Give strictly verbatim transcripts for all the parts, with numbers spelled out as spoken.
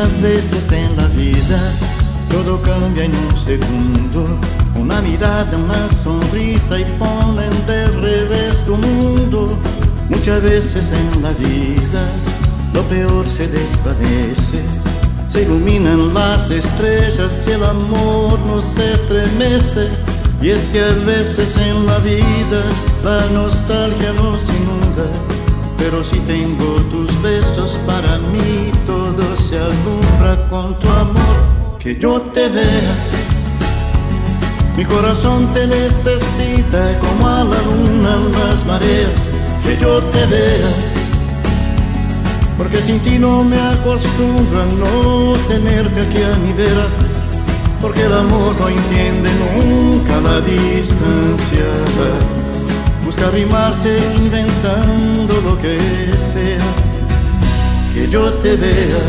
A veces en la vida todo cambia en un segundo. Una mirada, una sonrisa y ponen de revés tu mundo. Muchas veces en la vida lo peor se desvanece, se iluminan las estrellas y el amor nos estremece. Y es que a veces en la vida la nostalgia nos inunda, pero si tengo tus besos para mí todo se alumbra con tu amor. Que yo te vea, mi corazón te necesita como a la luna las mareas. Que yo te vea, porque sin ti no me acostumbro a no tenerte aquí a mi vera. Porque el amor no entiende nunca la distancia, busca rimarse inventando lo que sea. Que yo te vea,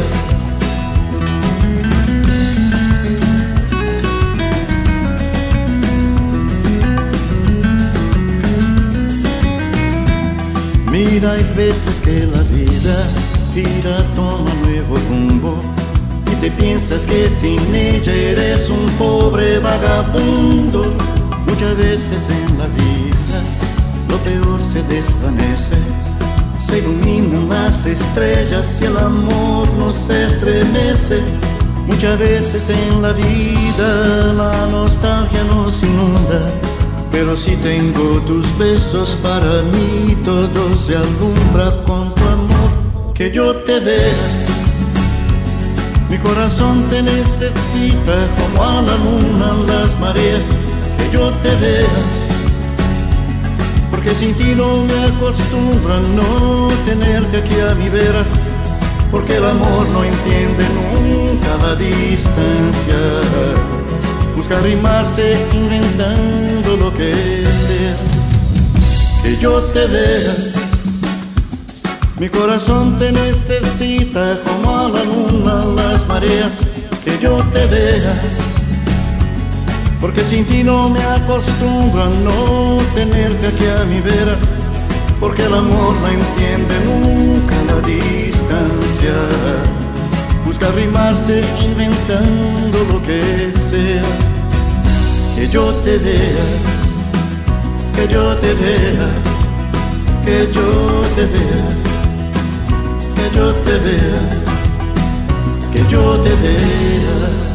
mira, hay veces que la vida gira, toma nuevo rumbo y te piensas que sin ella eres un pobre vagabundo. Muchas veces en la vida lo peor se desvanece, se iluminan las estrellas y el amor nos estremece. Muchas veces en la vida la nostalgia nos inunda, pero si tengo tus besos para mí todo se alumbra con tu amor. Que yo te vea, mi corazón te necesita como a la luna las mareas. Que yo te vea, porque sin ti no me acostumbro a no tenerte aquí a mi vera. Porque el amor no entiende nunca la distancia, busca rimarse inventando lo que sea. Que yo te vea, mi corazón te necesita como a la luna las mareas. Que yo te vea, porque sin ti no me acostumbro a no tenerte aquí a mi vera. Porque el amor no entiende nunca la distancia, busca rimarse inventando lo que sea. Que yo te vea, que yo te vea, que yo te vea, que yo te vea, que yo te vea.